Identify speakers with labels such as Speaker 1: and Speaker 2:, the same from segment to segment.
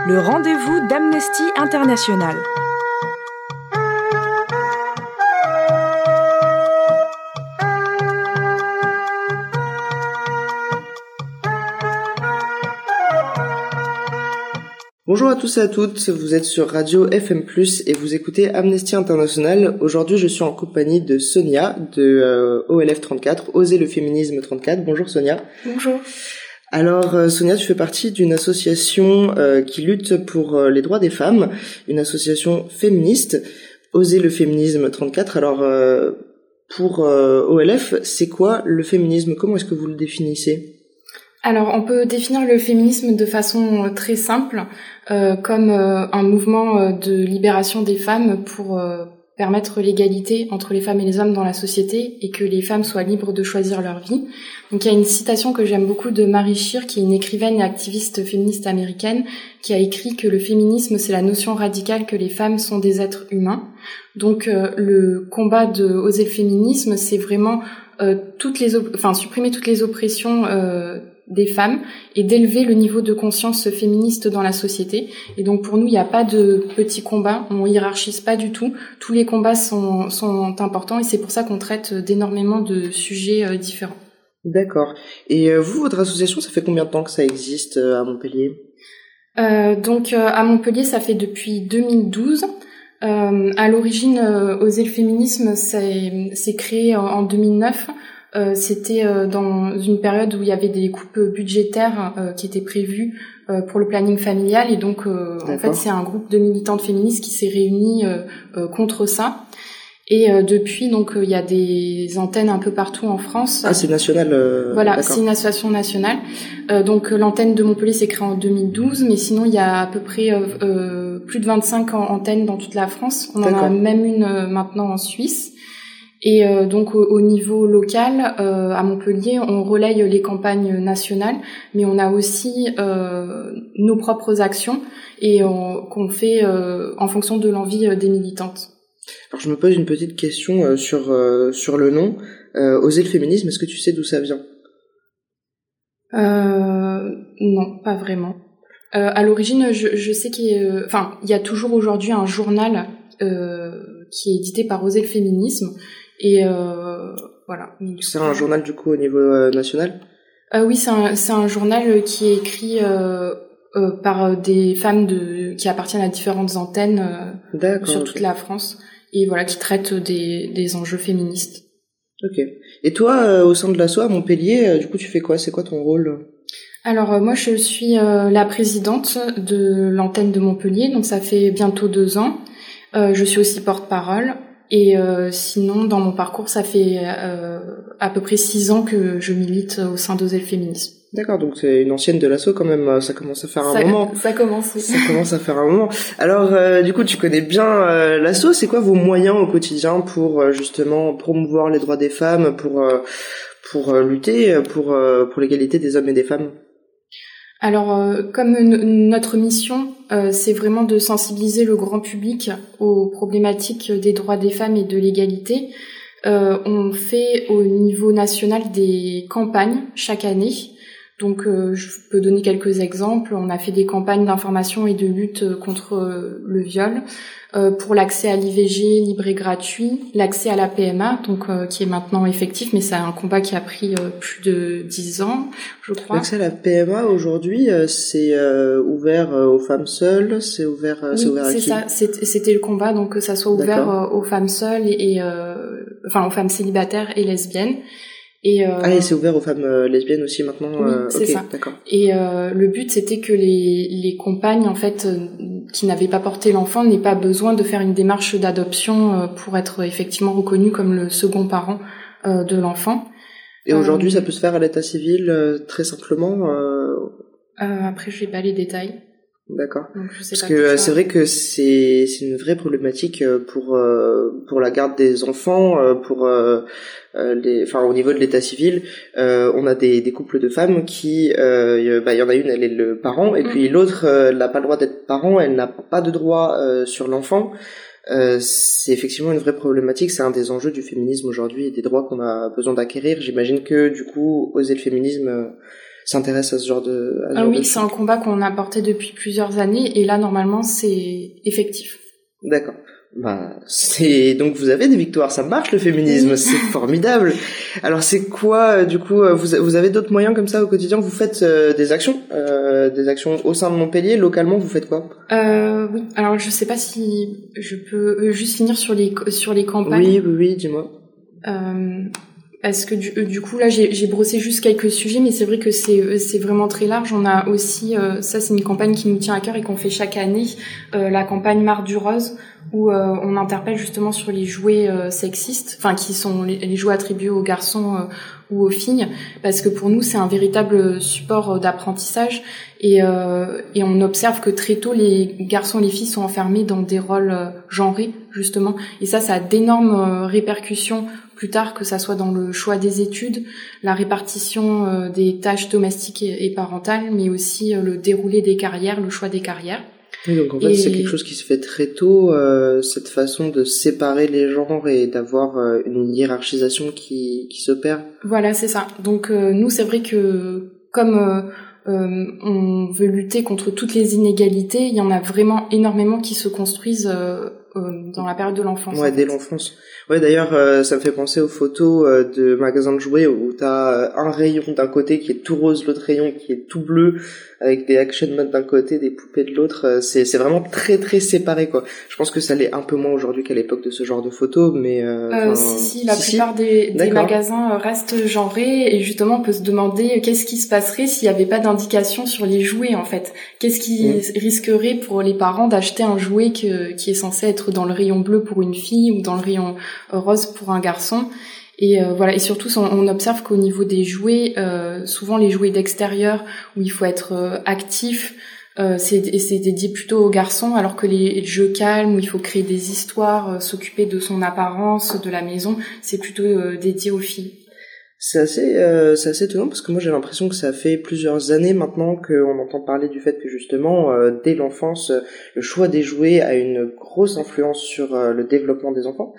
Speaker 1: Le rendez-vous d'Amnesty International.
Speaker 2: Bonjour à tous et à toutes, vous êtes sur Radio FM+, et vous écoutez Amnesty International. Aujourd'hui, je suis en compagnie de Sonia, de OLF 34, Oser le féminisme 34. Bonjour Sonia.
Speaker 3: Bonjour.
Speaker 2: Alors Sonia, tu fais partie d'une association qui lutte pour les droits des femmes, une association féministe, Oser le féminisme 34. Alors pour OLF, c'est quoi le féminisme? Comment est-ce que vous le définissez?
Speaker 3: Alors, on peut définir le féminisme de façon très simple, comme un mouvement de libération des femmes pour permettre l'égalité entre les femmes et les hommes dans la société et que les femmes soient libres de choisir leur vie. Donc, il y a une citation que j'aime beaucoup de Mary Scheer, qui est une écrivaine et activiste féministe américaine, qui a écrit que le féminisme, c'est la notion radicale que les femmes sont des êtres humains. Donc, le combat de Oser le féminisme, c'est vraiment supprimer toutes les oppressions des femmes et d'élever le niveau de conscience féministe dans la société. Et donc pour nous, il n'y a pas de petits combats, on hiérarchise pas du tout. Tous les combats sont importants et c'est pour ça qu'on traite d'énormément de sujets différents.
Speaker 2: D'accord. Et vous, votre association, ça fait combien de temps que ça existe à Montpellier?
Speaker 3: Donc à Montpellier, ça fait depuis 2012. À l'origine, Oser le féminisme, c'est créé en 2009. C'était dans une période où il y avait des coupes budgétaires qui étaient prévues pour le planning familial et donc en fait c'est un groupe de militantes féministes qui s'est réuni contre ça et depuis donc il y a des antennes un peu partout en France.
Speaker 2: Ah, c'est national.
Speaker 3: Voilà,
Speaker 2: d'accord.
Speaker 3: C'est une association nationale. Donc l'antenne de Montpellier s'est créée en 2012, mais sinon il y a à peu près plus de 25 antennes dans toute la France. On en a même une maintenant en Suisse. Et donc au niveau local, à Montpellier, on relaye les campagnes nationales, mais on a aussi nos propres actions et qu'on fait en fonction de l'envie des militantes.
Speaker 2: Alors je me pose une petite question sur le nom. Oser le féminisme, est-ce que tu sais d'où ça vient?
Speaker 3: Non, pas vraiment. À l'origine, je sais qu'il y a toujours aujourd'hui un journal qui est édité par Oser le féminisme. Et voilà.
Speaker 2: C'est un journal du coup au niveau national?
Speaker 3: Oui, c'est un journal qui est écrit par des femmes qui appartiennent à différentes antennes sur toute la France et voilà qui traitent des enjeux féministes.
Speaker 2: Ok. Et toi, au sein de l'asso à Montpellier, du coup, tu fais quoi? C'est quoi ton rôle?
Speaker 3: Alors moi, je suis la présidente de l'antenne de Montpellier, donc ça fait bientôt 2 ans. Je suis aussi porte-parole. Et sinon, dans mon parcours, ça fait à peu près 6 ans que je milite au sein d'Oser le féminisme.
Speaker 2: D'accord, donc c'est une ancienne de l'asso quand même, ça commence à faire un moment.
Speaker 3: Ça commence, oui.
Speaker 2: Ça commence à faire un moment. Alors, du coup, tu connais bien l'asso, c'est quoi vos moyens au quotidien pour justement promouvoir les droits des femmes, pour lutter pour l'égalité des hommes et des femmes?
Speaker 3: Alors, comme notre mission, c'est vraiment de sensibiliser le grand public aux problématiques des droits des femmes et de l'égalité, on fait au niveau national des campagnes chaque année. Donc, je peux donner quelques exemples. On a fait des campagnes d'information et de lutte contre le viol, pour l'accès à l'IVG libre et gratuit, l'accès à la PMA, donc qui est maintenant effectif, mais c'est un combat qui a pris plus de 10 ans, je crois.
Speaker 2: L'accès à la PMA aujourd'hui, c'est ouvert aux femmes seules, c'est ouvert à qui?
Speaker 3: Ça. C'était le combat, donc que ça soit ouvert aux femmes seules et aux femmes célibataires et lesbiennes. Et
Speaker 2: c'est ouvert aux femmes lesbiennes aussi maintenant.
Speaker 3: Oui, c'est ça.
Speaker 2: D'accord.
Speaker 3: Et le but c'était que les compagnes en fait qui n'avaient pas porté l'enfant n'aient pas besoin de faire une démarche d'adoption pour être effectivement reconnues comme le second parent de l'enfant.
Speaker 2: Et aujourd'hui, ça peut se faire à l'état civil très simplement.
Speaker 3: Après, je n'ai pas les détails.
Speaker 2: D'accord.
Speaker 3: Donc, je sais
Speaker 2: Parce
Speaker 3: pas
Speaker 2: que c'est vrai que c'est une vraie problématique pour la garde des enfants, au niveau de l'état civil, on a des couples de femmes qui il y en a une, elle est le parent et puis l'autre elle n'a pas le droit d'être parent, elle n'a pas de droit sur l'enfant. C'est effectivement une vraie problématique, c'est un des enjeux du féminisme aujourd'hui et des droits qu'on a besoin d'acquérir. J'imagine que du coup, Oser le féminisme, s'intéressent à ce genre de
Speaker 3: oui, c'est un combat qu'on a porté depuis plusieurs années et là normalement c'est effectif.
Speaker 2: D'accord. Donc vous avez des victoires, ça marche le féminisme, c'est formidable. Alors c'est quoi du coup vous avez d'autres moyens comme ça au quotidien, vous faites des actions au sein de Montpellier, localement vous faites quoi?
Speaker 3: Oui, alors je sais pas si je peux juste finir sur les campagnes.
Speaker 2: Oui, dis-moi.
Speaker 3: Parce que du coup là j'ai brossé juste quelques sujets, mais c'est vrai que c'est vraiment très large. On a aussi ça c'est une campagne qui nous tient à cœur et qu'on fait chaque année, la campagne Marre du rose, où on interpelle justement sur les jouets sexistes, enfin qui sont les jouets attribués aux garçons ou aux filles, parce que pour nous c'est un véritable support d'apprentissage et on observe que très tôt les garçons et les filles sont enfermés dans des rôles genrés justement, et ça a d'énormes répercussions plus tard, que ça soit dans le choix des études, la répartition des tâches domestiques et parentales, mais aussi le déroulé des carrières, le choix des carrières.
Speaker 2: Oui, donc en fait c'est quelque chose qui se fait très tôt, cette façon de séparer les genres et d'avoir une hiérarchisation qui s'opère.
Speaker 3: Voilà, c'est ça. Donc nous c'est vrai que comme on veut lutter contre toutes les inégalités, il y en a vraiment énormément qui se construisent dans la période de l'enfance.
Speaker 2: Ouais, dès l'enfance. Ouais, d'ailleurs, ça me fait penser aux photos de magasins de jouets où t'as un rayon d'un côté qui est tout rose, l'autre rayon qui est tout bleu, avec des action modes d'un côté, des poupées de l'autre. C'est vraiment très très séparé, quoi. Je pense que ça l'est un peu moins aujourd'hui qu'à l'époque de ce genre de photos, mais
Speaker 3: si, la plupart des magasins restent genrés, et justement on peut se demander qu'est-ce qui se passerait s'il n'y avait pas d'indication sur les jouets en fait. Qu'est-ce qui risquerait pour les parents d'acheter un jouet qui est censé être dans le rayon bleu pour une fille ou dans le rayon rose pour un garçon. Et voilà, et surtout on observe qu'au niveau des jouets, souvent les jouets d'extérieur où il faut être actif, c'est dédié plutôt aux garçons, alors que les jeux calmes où il faut créer des histoires, s'occuper de son apparence, de la maison, c'est plutôt dédié aux filles.
Speaker 2: C'est assez étonnant parce que moi j'ai l'impression que ça fait plusieurs années maintenant qu'on entend parler du fait que justement dès l'enfance le choix des jouets a une grosse influence sur le développement des enfants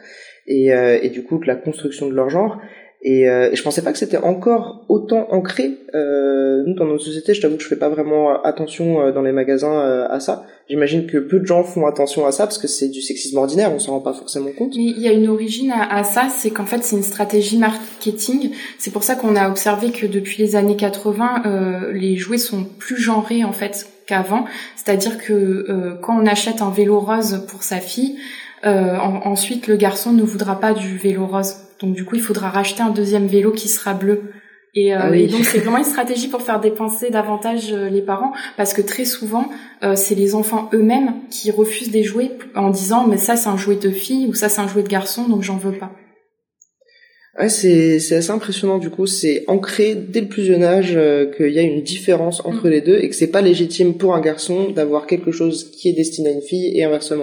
Speaker 2: et du coup que la construction de leur genre et je pensais pas que c'était encore autant ancré nous dans notre société. Je t'avoue que je fais pas vraiment attention dans les magasins à ça. J'imagine que peu de gens font attention à ça parce que c'est du sexisme ordinaire, on s'en rend pas forcément compte.
Speaker 3: Mais il y a une origine à ça, c'est qu'en fait c'est une stratégie marketing. C'est pour ça qu'on a observé que depuis les années 80, les jouets sont plus genrés en fait qu'avant. C'est-à-dire que quand on achète un vélo rose pour sa fille, ensuite le garçon ne voudra pas du vélo rose. Donc du coup il faudra racheter un deuxième vélo qui sera bleu. Et donc c'est vraiment une stratégie pour faire dépenser davantage les parents, parce que très souvent c'est les enfants eux-mêmes qui refusent des jouets en disant mais ça c'est un jouet de fille ou ça c'est un jouet de garçon donc j'en veux pas.
Speaker 2: Ouais, c'est assez impressionnant du coup, c'est ancré dès le plus jeune âge qu'il y a une différence entre les deux et que c'est pas légitime pour un garçon d'avoir quelque chose qui est destiné à une fille et inversement.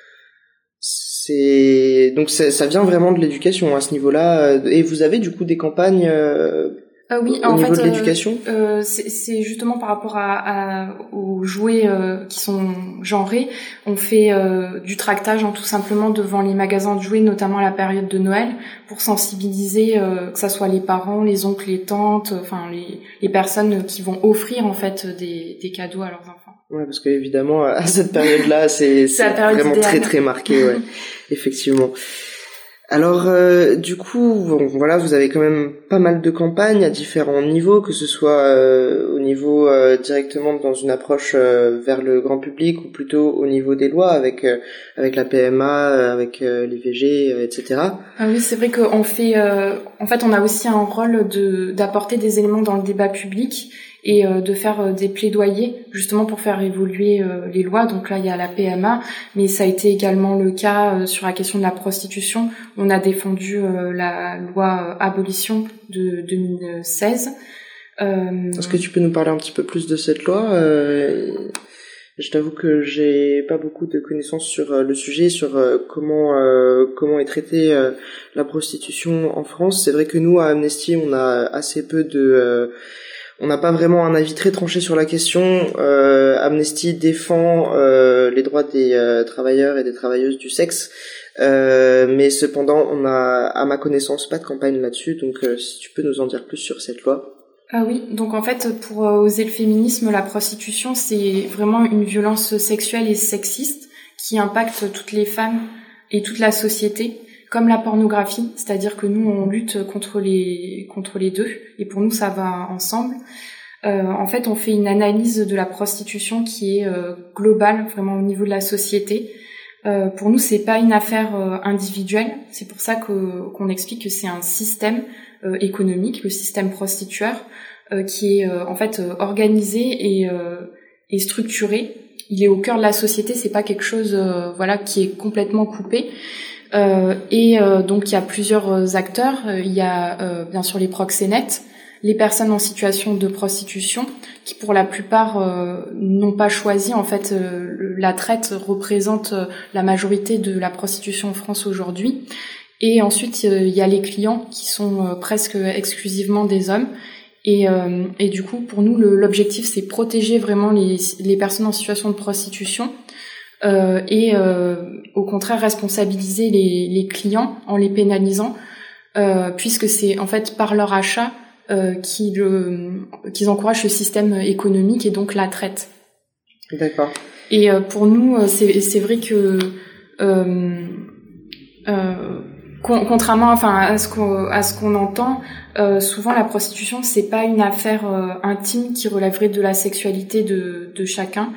Speaker 2: Donc ça vient vraiment de l'éducation à ce niveau-là. Et vous avez du coup des campagnes
Speaker 3: oui,
Speaker 2: au niveau de l'éducation.
Speaker 3: C'est justement par rapport aux jouets qui sont genrés. On fait du tractage tout simplement devant les magasins de jouets, notamment à la période de Noël, pour sensibiliser que ça soit les parents, les oncles, les tantes, enfin les personnes qui vont offrir en fait des cadeaux à leurs enfants.
Speaker 2: Ouais, parce que évidemment à cette période-là, c'est vraiment idéale. Très très marqué, ouais, effectivement. Alors du coup, bon, voilà, vous avez quand même pas mal de campagnes à différents niveaux, que ce soit au niveau directement dans une approche vers le grand public ou plutôt au niveau des lois avec la PMA, avec l'IVG, etc.
Speaker 3: Ah oui, c'est vrai qu'on fait en fait on a aussi un rôle d'apporter des éléments dans le débat public et de faire des plaidoyers justement pour faire évoluer les lois. Donc là il y a la PMA, mais ça a été également le cas sur la question de la prostitution. On a défendu la loi abolition de 2016.
Speaker 2: Est-ce que tu peux nous parler un petit peu plus de cette loi? Je t'avoue que j'ai pas beaucoup de connaissances sur le sujet, sur comment est traitée la prostitution en France. C'est vrai que nous à Amnesty on a assez peu on n'a pas vraiment un avis très tranché sur la question. Amnesty défend les droits des travailleurs et des travailleuses du sexe, mais cependant on a, à ma connaissance, pas de campagne là-dessus. Donc si tu peux nous en dire plus sur cette loi.
Speaker 3: Ah oui, donc en fait, pour oser le féminisme, la prostitution, c'est vraiment une violence sexuelle et sexiste qui impacte toutes les femmes et toute la société, comme la pornographie, c'est-à-dire que nous, on lutte contre les deux, et pour nous, ça va ensemble. En fait, on fait une analyse de la prostitution qui est globale, vraiment au niveau de la société. Pour nous, c'est pas une affaire individuelle, c'est pour ça qu'on explique que c'est un système économique, le système prostitueur, qui est en fait organisé et structuré. Il est au cœur de la société, c'est pas quelque chose qui est complètement coupé. Donc il y a plusieurs acteurs. Il y a bien sûr les proxénètes, les personnes en situation de prostitution, qui pour la plupart n'ont pas choisi. En fait, la traite représente la majorité de la prostitution en France aujourd'hui. Et ensuite, il y a les clients qui sont presque exclusivement des hommes. Et du coup, pour nous, l'objectif, c'est protéger vraiment les personnes en situation de prostitution et au contraire responsabiliser les clients en les pénalisant, puisque c'est en fait par leur achat qu'ils encouragent le système économique et donc la traite.
Speaker 2: D'accord.
Speaker 3: Et pour nous, c'est vrai que contrairement à ce qu'on entend, souvent la prostitution c'est pas une affaire intime qui relèverait de la sexualité de chacun.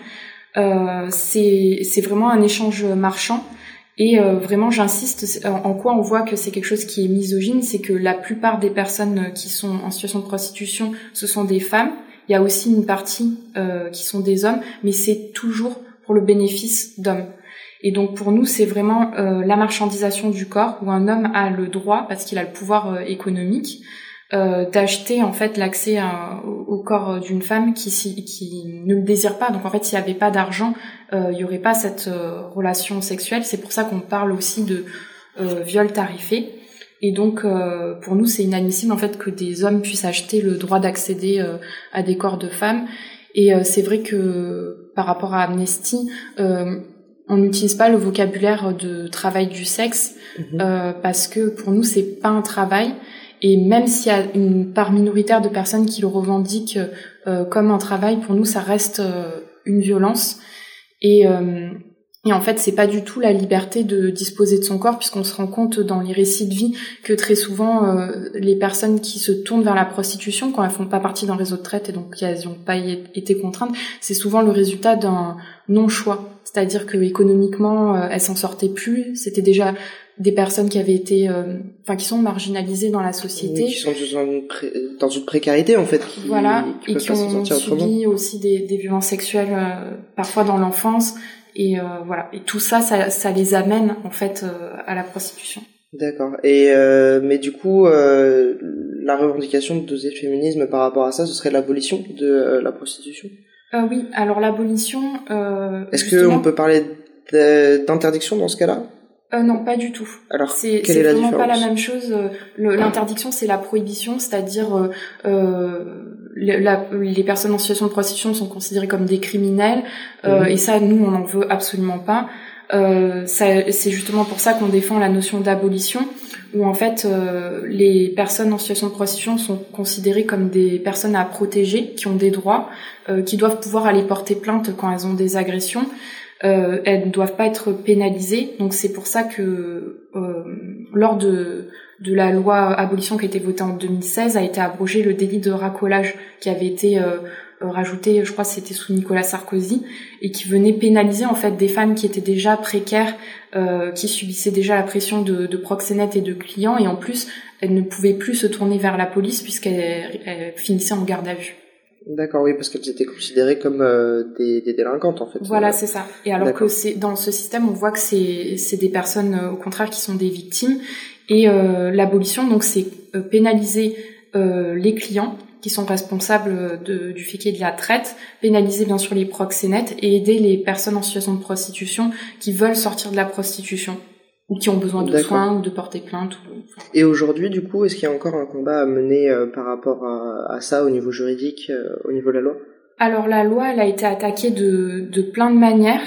Speaker 3: C'est vraiment un échange marchand. Et vraiment, j'insiste, en quoi on voit que c'est quelque chose qui est misogyne, c'est que la plupart des personnes qui sont en situation de prostitution, ce sont des femmes. Il y a aussi une partie qui sont des hommes, mais c'est toujours pour le bénéfice d'hommes. Et donc pour nous, c'est vraiment la marchandisation du corps, où un homme a le droit, parce qu'il a le pouvoir économique, d'acheter en fait l'accès au corps d'une femme qui ne le désire pas. Donc en fait, s'il n'y avait pas d'argent, il y aurait pas cette relation sexuelle. C'est pour ça qu'on parle aussi de viol tarifé. Et donc pour nous, c'est inadmissible en fait que des hommes puissent acheter le droit d'accéder à des corps de femmes. Et c'est vrai que par rapport à Amnesty, on n'utilise pas le vocabulaire de travail du sexe parce que pour nous, c'est pas un travail. Et même s'il y a une part minoritaire de personnes qui le revendiquent comme un travail, pour nous, ça reste une violence. Et en fait, c'est pas du tout la liberté de disposer de son corps, puisqu'on se rend compte dans les récits de vie que très souvent, les personnes qui se tournent vers la prostitution, quand elles font pas partie d'un réseau de traite et donc elles n'ont pas été contraintes, c'est souvent le résultat d'un non-choix. C'est-à-dire que économiquement, elles s'en sortaient plus. C'était déjà des personnes qui avaient été, qui sont marginalisées dans la société,
Speaker 2: qui sont dans une précarité en fait, qui
Speaker 3: ont subi aussi des violences sexuelles parfois dans l'enfance, et et tout ça les amène en fait à la prostitution.
Speaker 2: D'accord. Et mais du coup, la revendication d'oser le féminisme par rapport à ça, ce serait l'abolition de la prostitution.
Speaker 3: Oui. Alors l'abolition.
Speaker 2: Est-ce qu'on peut parler d'interdiction dans ce cas-là?
Speaker 3: Non, pas du tout.
Speaker 2: Alors,
Speaker 3: quelle est la différence? C'est vraiment pas la même chose. L'interdiction, c'est la prohibition, c'est-à-dire les personnes en situation de prostitution sont considérées comme des criminels, et ça, nous, on n'en veut absolument pas. C'est justement pour ça qu'on défend la notion d'abolition, où en fait, les personnes en situation de prostitution sont considérées comme des personnes à protéger, qui ont des droits, qui doivent pouvoir aller porter plainte quand elles ont des agressions. Elles ne doivent pas être pénalisées, donc c'est pour ça que lors de la loi abolition qui a été votée en 2016 a été abrogé le délit de racolage qui avait été rajouté, je crois que c'était sous Nicolas Sarkozy, et qui venait pénaliser en fait des femmes qui étaient déjà précaires, qui subissaient déjà la pression de proxénètes et de clients, et en plus elles ne pouvaient plus se tourner vers la police puisqu'elles finissaient en garde à vue.
Speaker 2: D'accord, oui, parce qu'elles étaient considérées comme des délinquantes en fait.
Speaker 3: Voilà, c'est ça. Et alors que dans ce système, on voit que c'est des personnes au contraire qui sont des victimes. Et l'abolition, donc, c'est pénaliser les clients qui sont responsables du fait qu'il y ait de la traite, pénaliser bien sûr les proxénètes et aider les personnes en situation de prostitution qui veulent sortir de la prostitution ou qui ont besoin de soins ou de porter plainte.
Speaker 2: Et aujourd'hui, du coup, est-ce qu'il y a encore un combat à mener par rapport à ça au niveau juridique, au niveau de la loi?
Speaker 3: Alors la loi, elle a été attaquée de plein de manières.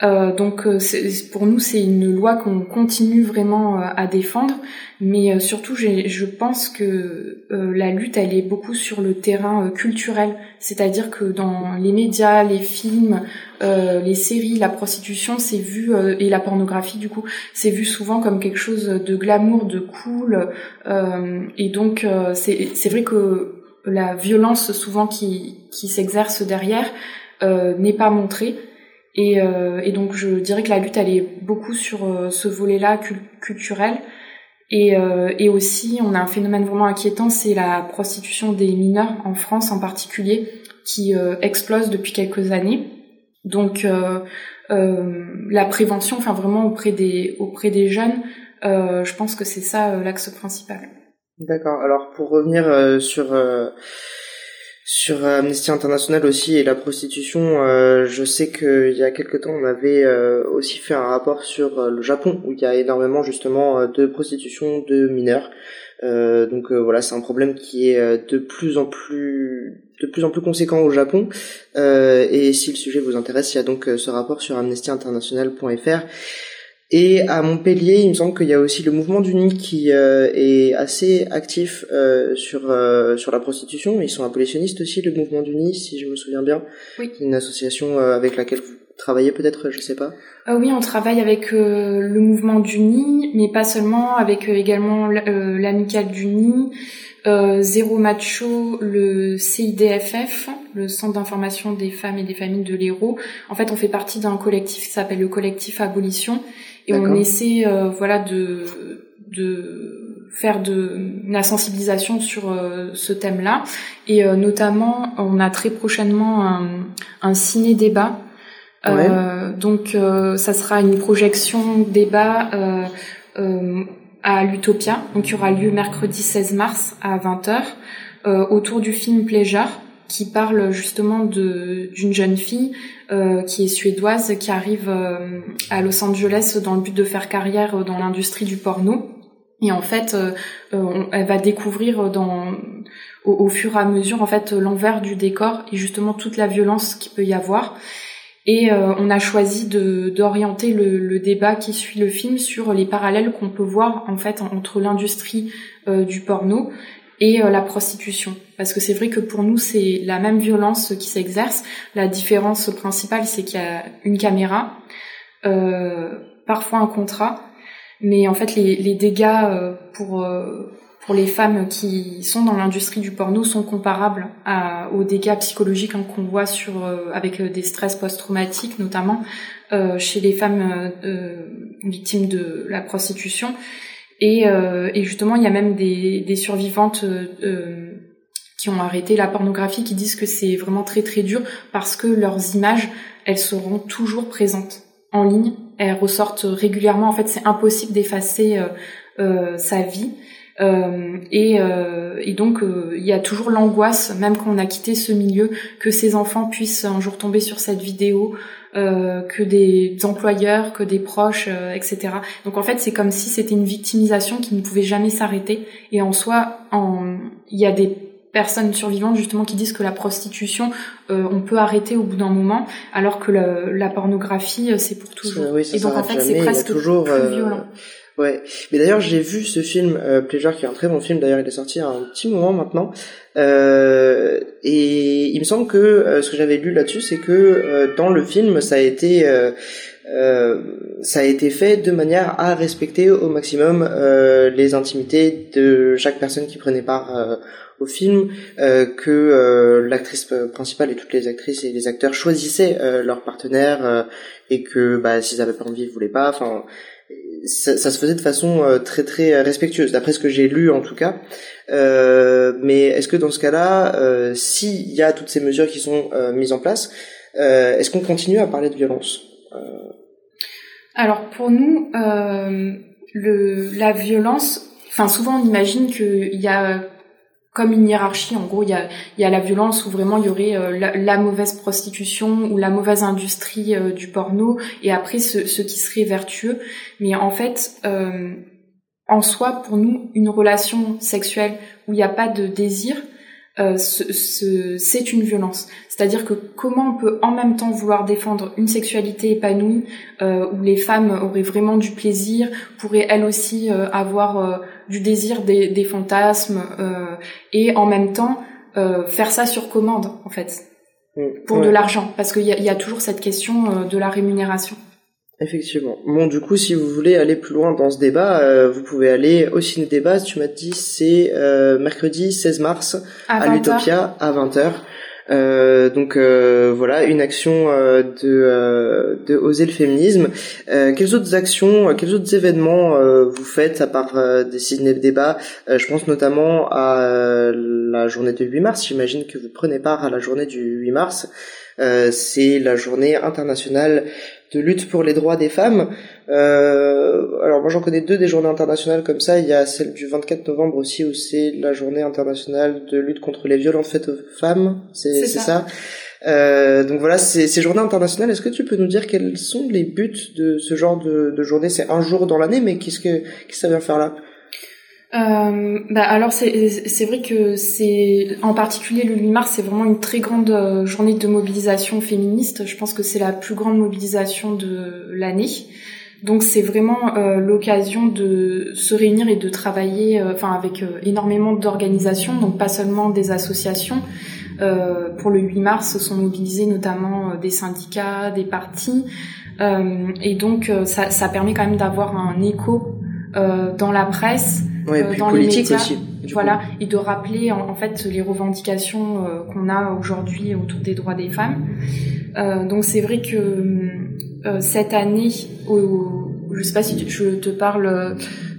Speaker 3: Donc pour nous c'est une loi qu'on continue vraiment à défendre, mais surtout je pense que la lutte elle est beaucoup sur le terrain culturel, c'est-à-dire que dans les médias, les films, les séries, la prostitution c'est vu et la pornographie du coup c'est vu souvent comme quelque chose de glamour, de cool, et donc c'est vrai que la violence souvent qui s'exerce derrière n'est pas montrée. Et donc je dirais que la lutte elle est beaucoup sur ce volet-là culturel et aussi on a un phénomène vraiment inquiétant, c'est la prostitution des mineurs en France en particulier qui explose depuis quelques années. Donc la prévention, enfin vraiment auprès des jeunes, je pense que c'est ça l'axe principal.
Speaker 2: D'accord. Alors pour revenir sur Amnesty International aussi et la prostitution, je sais qu'il y a quelque temps on avait aussi fait un rapport sur le Japon où il y a énormément justement de prostitution de mineurs. Donc voilà, c'est un problème qui est de plus en plus conséquent au Japon. Et si le sujet vous intéresse, il y a donc ce rapport sur amnestyinternational.fr. Et à Montpellier, il me semble qu'il y a aussi le mouvement du Nid qui est assez actif sur la prostitution. Ils sont abolitionnistes aussi, le mouvement du Nid, si je me souviens bien.
Speaker 3: Oui.
Speaker 2: C'est une association avec laquelle vous travaillez peut-être, je sais pas.
Speaker 3: Oui, on travaille avec le mouvement du Nid, mais pas seulement, avec également l'amicale du Nid, Zéro Macho, le CIDFF, le Centre d'information des femmes et des familles de l'Hérault. En fait, on fait partie d'un collectif qui s'appelle le collectif Abolition. Et d'accord. On essaie de faire la sensibilisation sur ce thème-là. Et notamment, on a très prochainement un ciné-débat. Ouais. Donc, ça sera une projection débat à l'Utopia. Donc, il y aura lieu mercredi 16 mars à 20h autour du film Pleasure, qui parle justement d'une jeune fille qui est suédoise, qui arrive à Los Angeles dans le but de faire carrière dans l'industrie du porno. Et en fait, elle va découvrir au fur et à mesure en fait l'envers du décor et justement toute la violence qu'il peut y avoir. Et on a choisi d'orienter le débat qui suit le film sur les parallèles qu'on peut voir en fait entre l'industrie du porno et la prostitution. Parce que c'est vrai que pour nous, c'est la même violence qui s'exerce. La différence principale, c'est qu'il y a une caméra, parfois un contrat, mais en fait, les dégâts pour les femmes qui sont dans l'industrie du porno sont comparables aux dégâts psychologiques qu'on voit avec des stress post-traumatiques, notamment chez les femmes victimes de la prostitution. Et justement, il y a même des survivantes qui ont arrêté la pornographie, qui disent que c'est vraiment très très dur parce que leurs images, elles seront toujours présentes en ligne. Elles ressortent régulièrement. En fait, c'est impossible d'effacer sa vie. Et donc, il y a toujours l'angoisse, même quand on a quitté ce milieu, que ces enfants puissent un jour tomber sur cette vidéo, que des employeurs, que des proches, etc. Donc en fait, c'est comme si c'était une victimisation qui ne pouvait jamais s'arrêter. Et en soi, il y a des personnes survivantes justement qui disent que la prostitution, on peut arrêter au bout d'un moment, alors que la pornographie, c'est pour toujours.
Speaker 2: Oui,
Speaker 3: et donc en fait, c'est presque toujours, plus violent.
Speaker 2: Ouais, mais d'ailleurs j'ai vu ce film Pleasure, qui est un très bon film. D'ailleurs, il est sorti il y a un petit moment maintenant. Et il me semble que ce que j'avais lu là-dessus, c'est que dans le film, ça a été fait de manière à respecter au maximum les intimités de chaque personne qui prenait part au film, que l'actrice principale et toutes les actrices et les acteurs choisissaient leur partenaire, et que s'ils avaient pas envie, ils voulaient pas. Enfin, ça se faisait de façon très très respectueuse, d'après ce que j'ai lu en tout cas. Mais est-ce que dans ce cas-là, s'il y a toutes ces mesures qui sont mises en place, est-ce qu'on continue à parler de violence?
Speaker 3: Alors pour nous, la violence, enfin souvent on imagine qu'il y a comme une hiérarchie. En gros, il y a la violence où vraiment il y aurait la mauvaise prostitution ou la mauvaise industrie du porno, et après ce qui serait vertueux. Mais en fait, en soi, pour nous, une relation sexuelle où il n'y a pas de désir, c'est une violence. C'est-à-dire que comment on peut en même temps vouloir défendre une sexualité épanouie où les femmes auraient vraiment du plaisir, pourraient elles aussi avoir du désir, des fantasmes, et en même temps faire ça sur commande en fait, pour de l'argent, parce qu'il y a toujours cette question de la rémunération.
Speaker 2: Effectivement. Bon, du coup, si vous voulez aller plus loin dans ce débat, vous pouvez aller au Ciné Débat. Tu m'as dit c'est mercredi 16 mars à l'Utopia à 20h. Donc voilà, une action de Oser le féminisme. Quelles autres actions, quels autres événements vous faites à part des Ciné Débats? Je pense notamment à la journée du 8 mars. J'imagine que vous prenez part à la journée du 8 mars. C'est la journée internationale de lutte pour les droits des femmes. Alors moi j'en connais deux des journées internationales comme ça. Il y a celle du 24 novembre aussi où c'est la journée internationale de lutte contre les violences faites aux femmes. C'est ça. Donc voilà, ces journées internationales, est-ce que tu peux nous dire quels sont les buts de ce genre de journée? C'est un jour dans l'année, mais qu'est-ce que ça vient faire là?
Speaker 3: Alors c'est vrai que c'est en particulier le 8 mars, c'est vraiment une très grande journée de mobilisation féministe. Je pense que c'est la plus grande mobilisation de l'année. Donc c'est vraiment l'occasion de se réunir et de travailler avec énormément d'organisations, donc pas seulement des associations. Pour le 8 mars sont mobilisés notamment des syndicats, des partis, et donc ça permet quand même d'avoir un écho dans la presse, dans les médias, aussi, voilà, et de rappeler en fait les revendications qu'on a aujourd'hui autour des droits des femmes. Donc c'est vrai que cette année, je sais pas si je te parle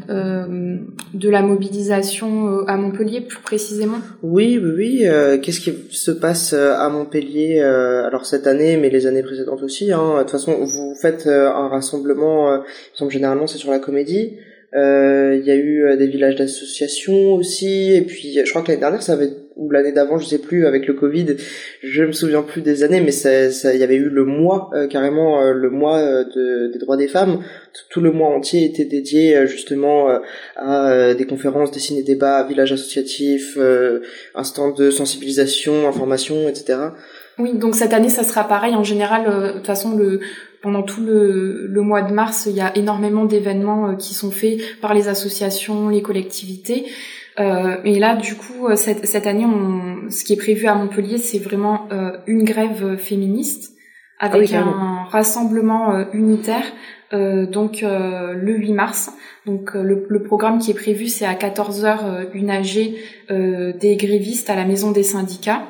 Speaker 3: de la mobilisation à Montpellier plus précisément.
Speaker 2: Oui. Qu'est-ce qui se passe à Montpellier alors cette année, mais les années précédentes aussi, hein. De toute façon, vous faites un rassemblement, il me semble généralement c'est sur la Comédie. Il y a eu des villages d'associations aussi, et puis je crois que l'année dernière ou l'année d'avant, je sais plus, avec le Covid, je me souviens plus des années, mais il y avait eu le mois, carrément le mois des droits des femmes. Tout le mois entier était dédié justement à des conférences, des ciné-débats, villages associatifs, un stand de sensibilisation, information, etc.
Speaker 3: Oui, donc cette année, ça sera pareil. En général, de toute façon, pendant tout le mois de mars, il y a énormément d'événements qui sont faits par les associations, les collectivités. Et là, du coup, cette année, ce qui est prévu à Montpellier, c'est vraiment une grève féministe avec un rassemblement unitaire. Donc le 8 mars. Donc le programme qui est prévu, c'est à 14h une AG des grévistes à la maison des syndicats.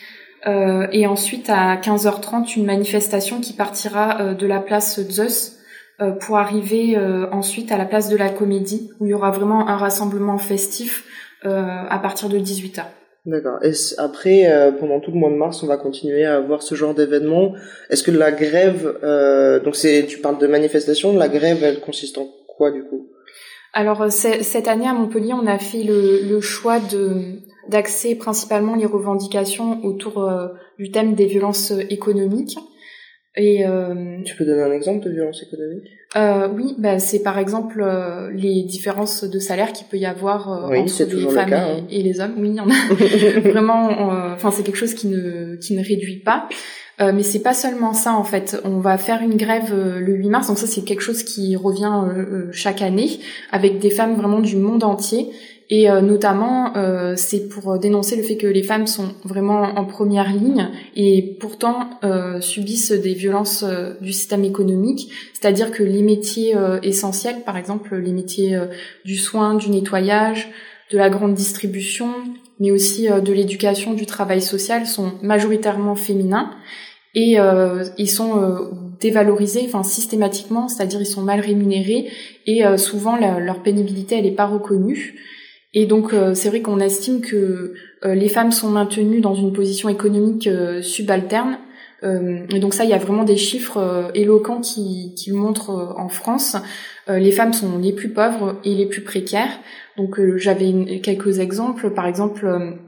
Speaker 3: Et ensuite à 15h30 une manifestation qui partira de la place Zeus pour arriver ensuite à la place de la Comédie où il y aura vraiment un rassemblement festif à partir de 18h.
Speaker 2: D'accord. Et après, pendant tout le mois de mars, on va continuer à avoir ce genre d'événements. Est-ce que la grève, donc tu parles de manifestation, la grève, elle consiste en quoi du coup?
Speaker 3: Alors cette année à Montpellier, on a fait le choix d'axer principalement les revendications autour du thème des violences économiques. Et
Speaker 2: tu peux donner un exemple de violence économique?
Speaker 3: Oui, c'est par exemple les différences de salaire qu'il peut y avoir entre les femmes et les hommes. Oui, il y en a vraiment. C'est quelque chose qui ne réduit pas. Mais c'est pas seulement ça en fait. On va faire une grève le 8 mars, donc ça c'est quelque chose qui revient chaque année avec des femmes vraiment du monde entier. Et notamment, c'est pour dénoncer le fait que les femmes sont vraiment en première ligne et pourtant subissent des violences du système économique. C'est-à-dire que les métiers essentiels, par exemple les métiers du soin, du nettoyage, de la grande distribution, mais aussi de l'éducation, du travail social, sont majoritairement féminins. Et ils sont dévalorisés, systématiquement, c'est-à-dire ils sont mal rémunérés et souvent leur pénibilité elle est pas reconnue. Et donc c'est vrai qu'on estime que les femmes sont maintenues dans une position économique subalterne. Et donc ça, il y a vraiment des chiffres éloquents qui le montrent en France. Les femmes sont les plus pauvres et les plus précaires. Donc j'avais quelques exemples. Par exemple,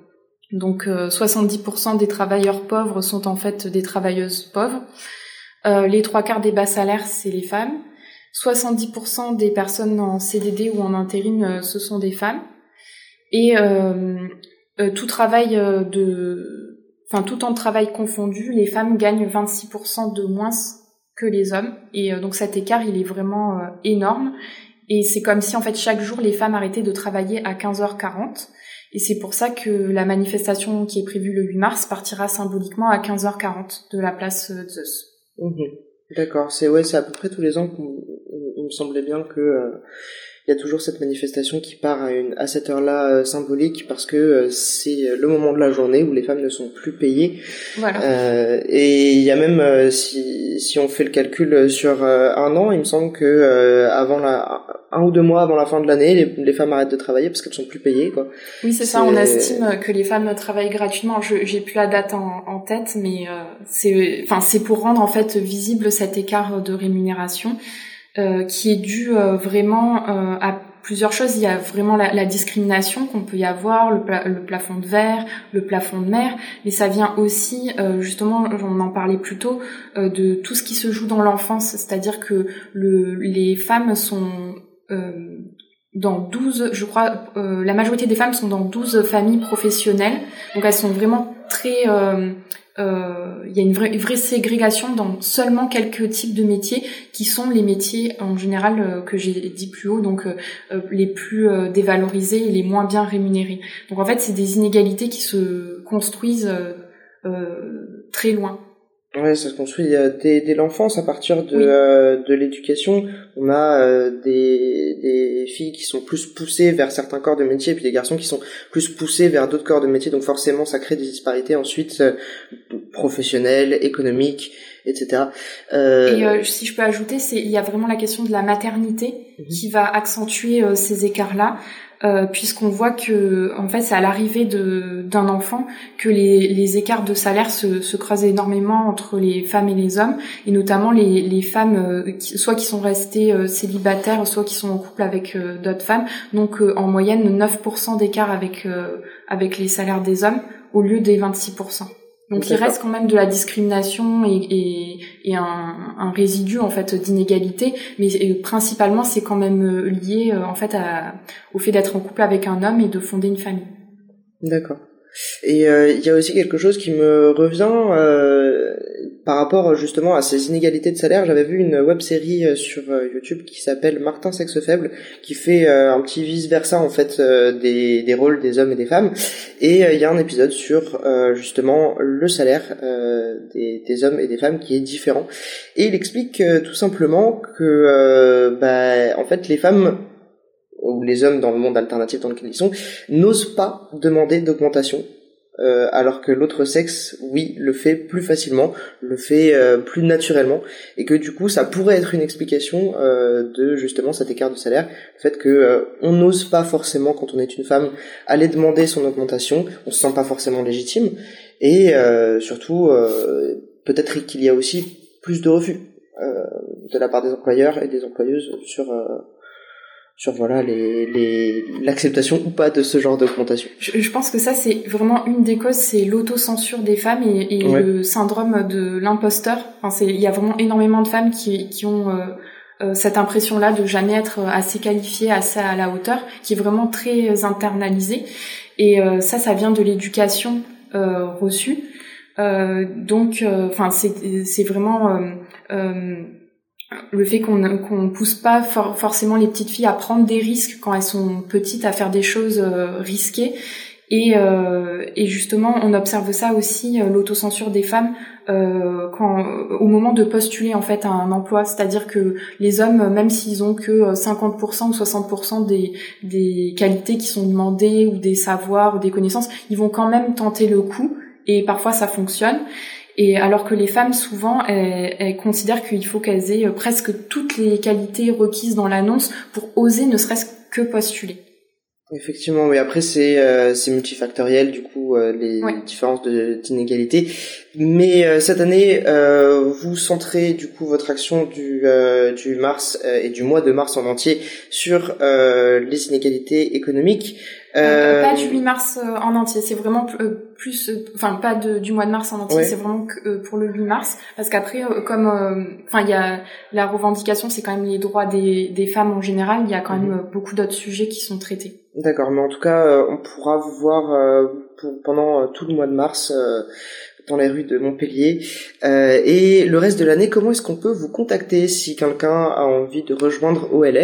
Speaker 3: 70% des travailleurs pauvres sont en fait des travailleuses pauvres. Les 3/4 des bas salaires, c'est les femmes. 70% des personnes en CDD ou en intérim, ce sont des femmes. Et tout travail tout temps de travail confondu, les femmes gagnent 26% de moins que les hommes. Et donc cet écart, il est vraiment énorme. Et c'est comme si en fait chaque jour les femmes arrêtaient de travailler à 15h40. Et c'est pour ça que la manifestation qui est prévue le 8 mars partira symboliquement à 15h40 de la place Zeus.
Speaker 2: D'accord, c'est à peu près tous les ans qu'il me semblait bien que il y a toujours cette manifestation qui part à cette heure-là symbolique parce que c'est le moment de la journée où les femmes ne sont plus payées.
Speaker 3: Voilà.
Speaker 2: Et il y a même si on fait le calcul sur un an, il me semble que avant 1 ou 2 mois avant la fin de l'année, les femmes arrêtent de travailler parce qu'elles sont plus payées, quoi.
Speaker 3: Oui, c'est ça. On estime que les femmes travaillent gratuitement. J'ai plus la date en tête, mais c'est pour rendre en fait visible cet écart de rémunération. Qui est dû vraiment à plusieurs choses. Il y a vraiment la discrimination qu'on peut y avoir, le plafond de verre, le plafond de mer, mais ça vient aussi, justement, on en parlait plus tôt, de tout ce qui se joue dans l'enfance, c'est-à-dire que les femmes sont dans 12, je crois, la majorité des femmes sont dans 12 familles professionnelles, donc elles sont vraiment très... il y a une vraie ségrégation dans seulement quelques types de métiers qui sont les métiers en général que j'ai dit plus haut, donc les plus dévalorisés et les moins bien rémunérés. Donc en fait, c'est des inégalités qui se construisent très loin.
Speaker 2: Ouais, ça se construit dès l'enfance, à partir de l'éducation. On a des filles qui sont plus poussées vers certains corps de métier, et puis des garçons qui sont plus poussés vers d'autres corps de métier. Donc forcément, ça crée des disparités ensuite professionnelles, économiques, etc.
Speaker 3: Si je peux ajouter, il y a vraiment la question de la maternité qui va accentuer ces écarts-là. Puisqu'on voit que en fait c'est à l'arrivée d'un enfant que les écarts de salaire se creusent énormément entre les femmes et les hommes, et notamment les femmes soit qui sont restées célibataires, soit qui sont en couple avec d'autres femmes, donc en moyenne 9% d'écart avec les salaires des hommes au lieu des 26%. Donc il reste quand même de la discrimination et un résidu en fait d'inégalité, mais principalement c'est quand même lié en fait au fait d'être en couple avec un homme et de fonder une famille.
Speaker 2: D'accord. Et il y a aussi quelque chose qui me revient par rapport justement à ces inégalités de salaire. J'avais vu une web-série sur YouTube qui s'appelle Martin Sexe Faible, qui fait un petit vice-versa en fait des rôles des hommes et des femmes. Et il y a un épisode sur justement le salaire des hommes et des femmes qui est différent. Et il explique tout simplement que en fait les femmes ou les hommes dans le monde alternatif dans lequel ils sont, n'osent pas demander d'augmentation, alors que l'autre sexe, oui, le fait plus facilement, le fait plus naturellement, et que du coup, ça pourrait être une explication de justement cet écart de salaire, le fait que on n'ose pas forcément, quand on est une femme, aller demander son augmentation, on se sent pas forcément légitime, et surtout, peut-être qu'il y a aussi plus de refus de la part des employeurs et des employeuses sur voilà l'acceptation ou pas de ce genre d'augmentation.
Speaker 3: Je pense que ça c'est vraiment une des causes, c'est l'autocensure des femmes et le syndrome de l'imposteur. Enfin, il y a vraiment énormément de femmes qui ont cette impression-là de jamais être assez qualifiée, assez à la hauteur, qui est vraiment très internalisée. Et ça vient de l'éducation reçue. Donc, c'est vraiment le fait qu'on pousse pas forcément les petites filles à prendre des risques quand elles sont petites, à faire des choses risquées, et justement on observe ça aussi, l'autocensure des femmes au moment de postuler en fait à un emploi, c'est-à-dire que les hommes, même s'ils ont que 50% ou 60% des qualités qui sont demandées ou des savoirs ou des connaissances, ils vont quand même tenter le coup, et parfois ça fonctionne. Et alors que les femmes, souvent, elles considèrent qu'il faut qu'elles aient presque toutes les qualités requises dans l'annonce pour oser ne serait-ce que postuler.
Speaker 2: Effectivement, mais après c'est multifactoriel, du coup les différences d'inégalité. Mais cette année, vous centrez du coup votre action du mars et du mois de mars en entier sur les inégalités économiques.
Speaker 3: Pas du 8 mars en entier, c'est vraiment plus, enfin pas du mois de mars en entier, c'est vraiment que, pour le 8 mars, parce qu'après, il y a la revendication, c'est quand même les droits des femmes en général, il y a quand même beaucoup d'autres sujets qui sont traités.
Speaker 2: D'accord, mais en tout cas, on pourra vous voir pendant tout le mois de mars dans les rues de Montpellier. Et le reste de l'année, comment est-ce qu'on peut vous contacter si quelqu'un a envie de rejoindre OLF ?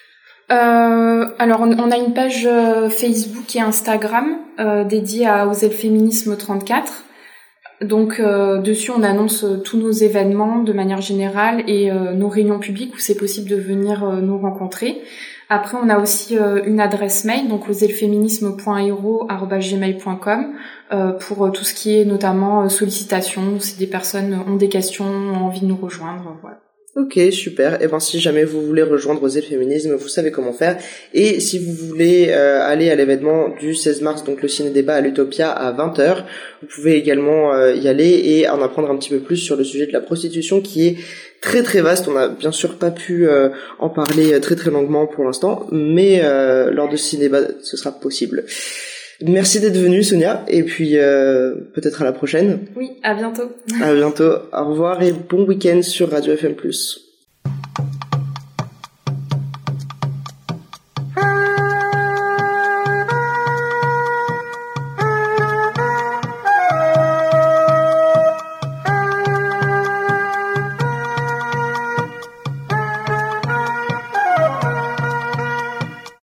Speaker 3: Alors on a une page Facebook et Instagram dédiée à Oser le féminisme 34. Donc dessus on annonce tous nos événements de manière générale et nos réunions publiques où c'est possible de venir nous rencontrer. Après on a aussi une adresse mail, donc oserlefeminisme.hero@gmail.com pour tout ce qui est notamment sollicitations, si des personnes ont des questions, ont envie de nous rejoindre, voilà.
Speaker 2: Ok, super. Et ben si jamais vous voulez rejoindre Oser le féminisme, vous savez comment faire. Et si vous voulez aller à l'événement du 16 mars, donc le ciné-débat à l'Utopia à 20h, vous pouvez également y aller et en apprendre un petit peu plus sur le sujet de la prostitution qui est très très vaste. On n'a bien sûr pas pu en parler très très longuement pour l'instant, mais lors de ce ciné-débat, ce sera possible. Merci d'être venue, Sonia, et puis peut-être à la prochaine.
Speaker 3: Oui, à bientôt.
Speaker 2: À bientôt. Au revoir et bon week-end sur Radio FM+.